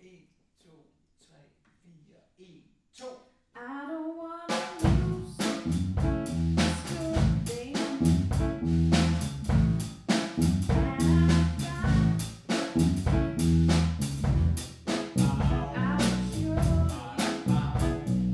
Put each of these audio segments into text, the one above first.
1, 2, 3, 4, 1, 2. I don't wanna lose this good thing that I've got. I was sure lose a lot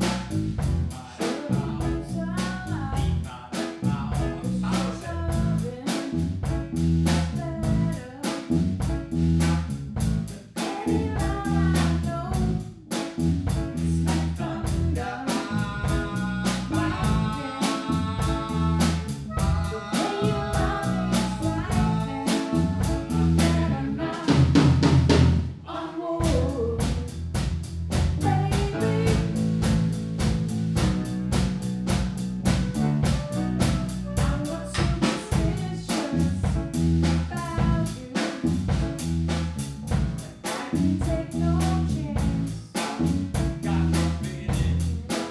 take no chance. Got no feeling,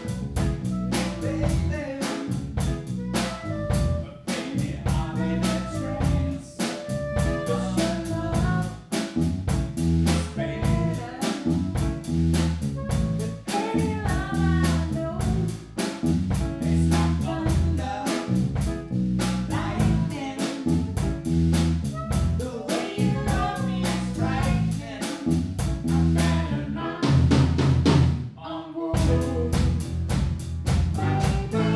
baby. But baby, I'm in a trance. Your love is better than any love I know. It's like thunder, lightning. The way you love me is frightening. I'm better not on board, baby.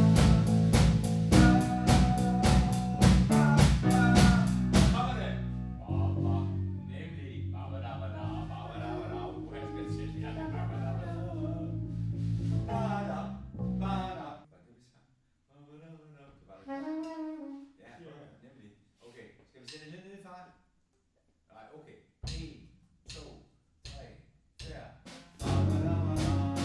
Nemlig babadabada, babadabada, han skal til her. Bada, bada. Var det vi sang? Babadabada. Ja, nemlig. Okay, skal vi sætte lidt ned i fart? Nej, okay. 1, 2, 3, 4. Babadabada.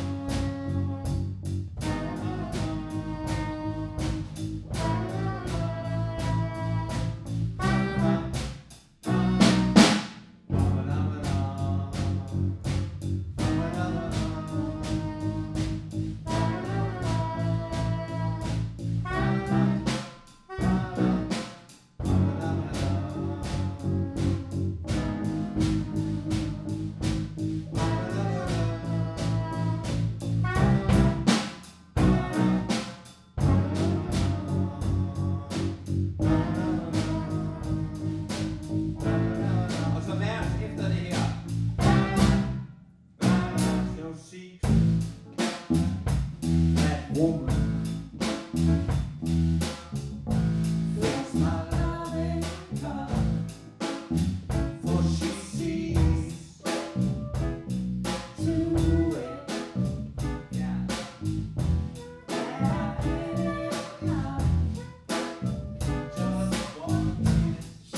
Og så vers efter det her. You'll see that woman. Feels my loving cup, for she sees to it. Yeah. That I didn't come just for this.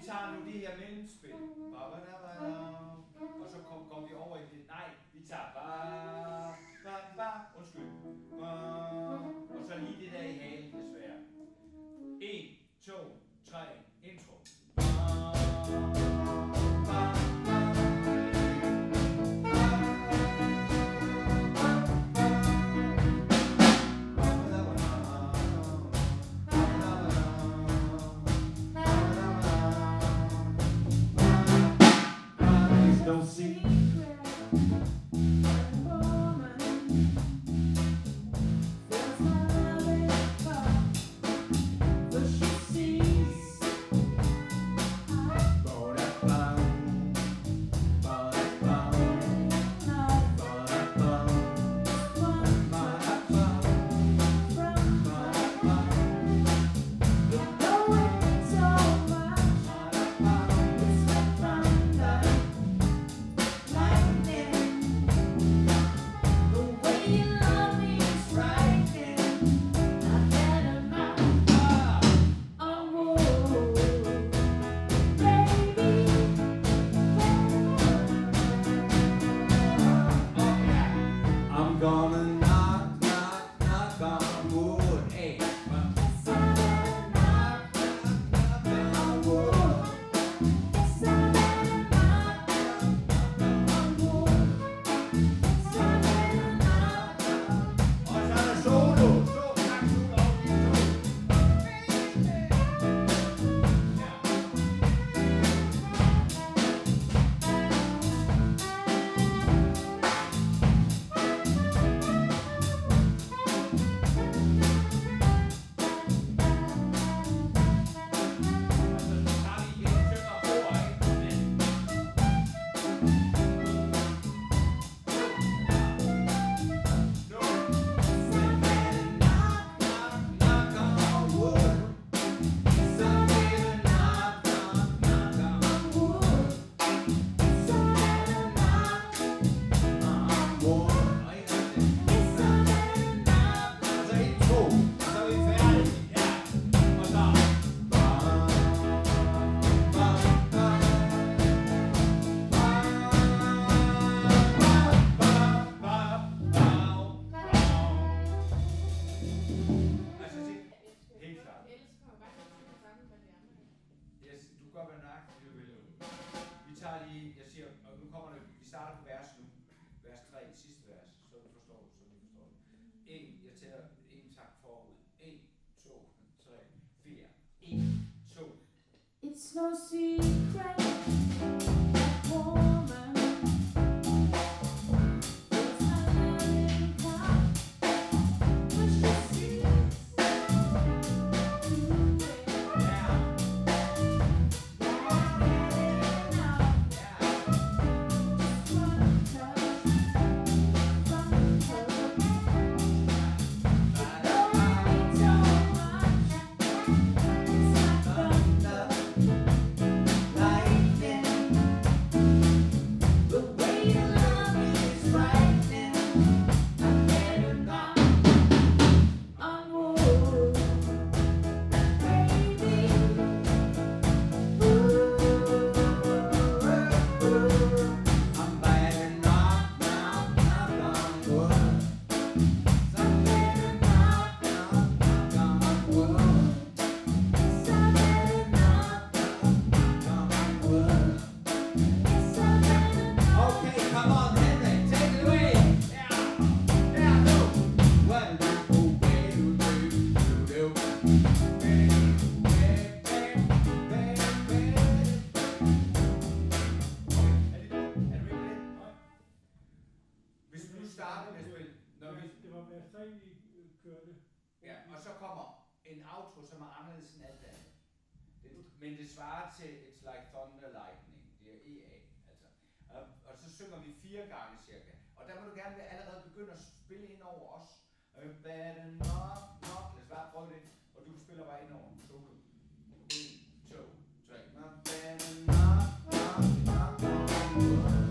tager nu det her mellemspil. Og så går vi over i det. Nej, vi tager undskyld. Og så lige det der i halen, desværre. 1, 2, 3, intro. Don't see It's no secret, woman. It's America, but she sees men det svarer til It's Like Thunder Lightning. Det er EA, altså. Og så synger vi 4 gange cirka. Og der må du gerne allerede begynde at spille ind over os. Better knock, knock. Lad os bare prøve det. Og du spiller bare ind over solo. 1, 2, 3. Better knock, knock, knock on wood.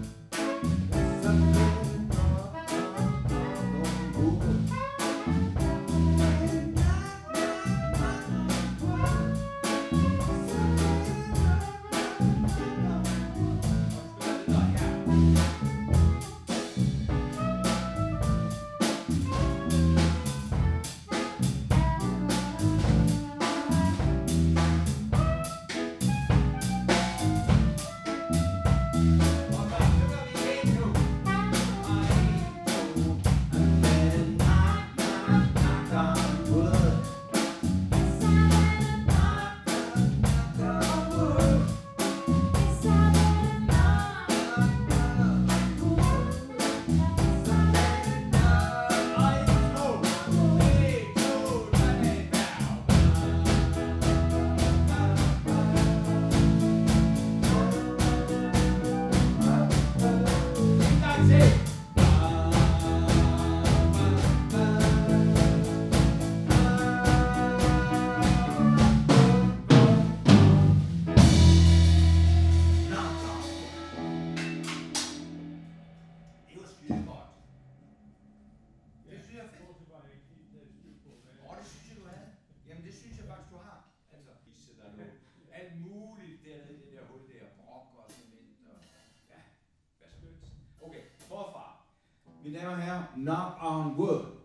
Mine damer og herrer, Knock on Wood.